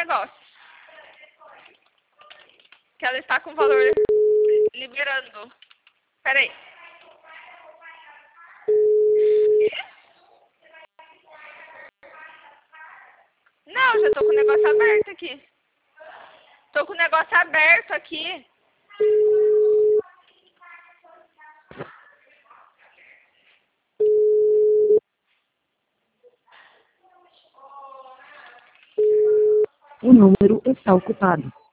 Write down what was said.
negócio. Que ela está com valor liberando. Peraí. Não, já tô com o negócio aberto aqui. Tô com o negócio aberto aqui. O número está ocupado.